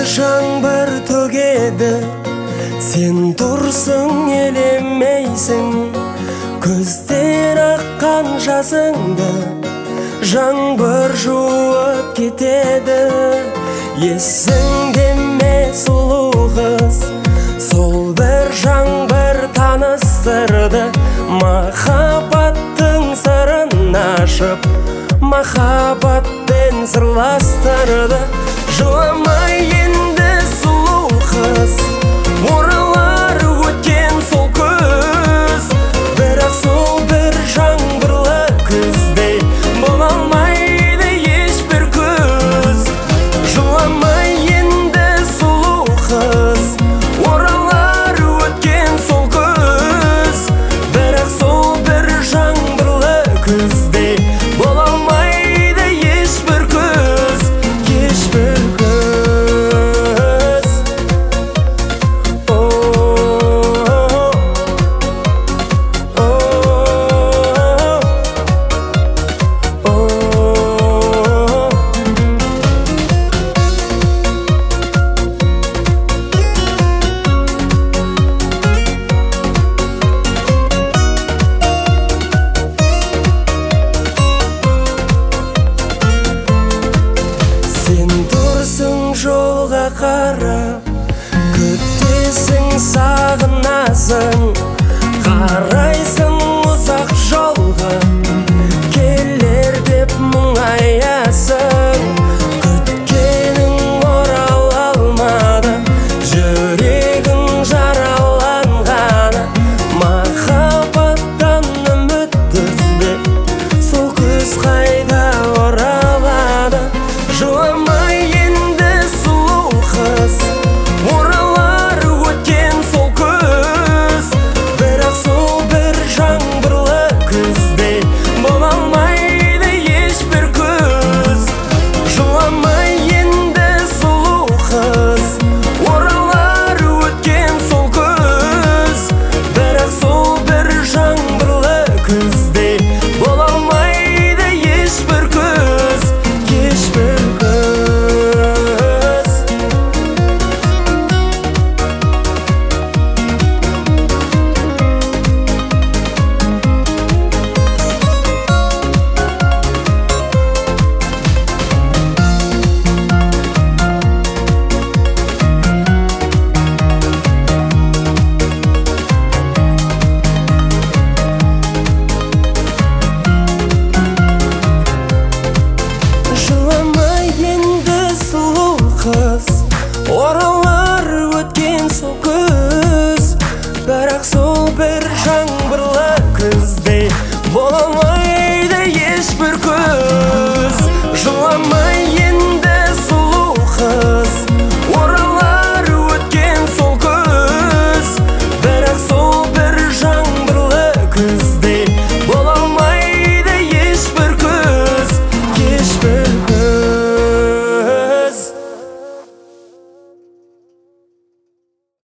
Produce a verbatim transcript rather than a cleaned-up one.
жаңбыр төгеді, сен тұрсың елемейсің. Көздер аққан жасыңды жаңбыр жуып кетеді. Есіңде ме сұлу қыз, сол бір жаңбыр таныстырды. Махаббаттың сырын ашып, махаббатпен сырластырды. Жыламай енді сұлу қыз, оралар өткен сол күз. Бірақ сол бір жаңбырлы күздей бола алмайды ешбір күз. Жыламай енді сұлу қыз, оралар өткен сол күз. Бірақ сол бір жаңбырлы күздей бола алмайды ешбір күз, ешбір күз. Жолға қарап, күтесің, сағынасың.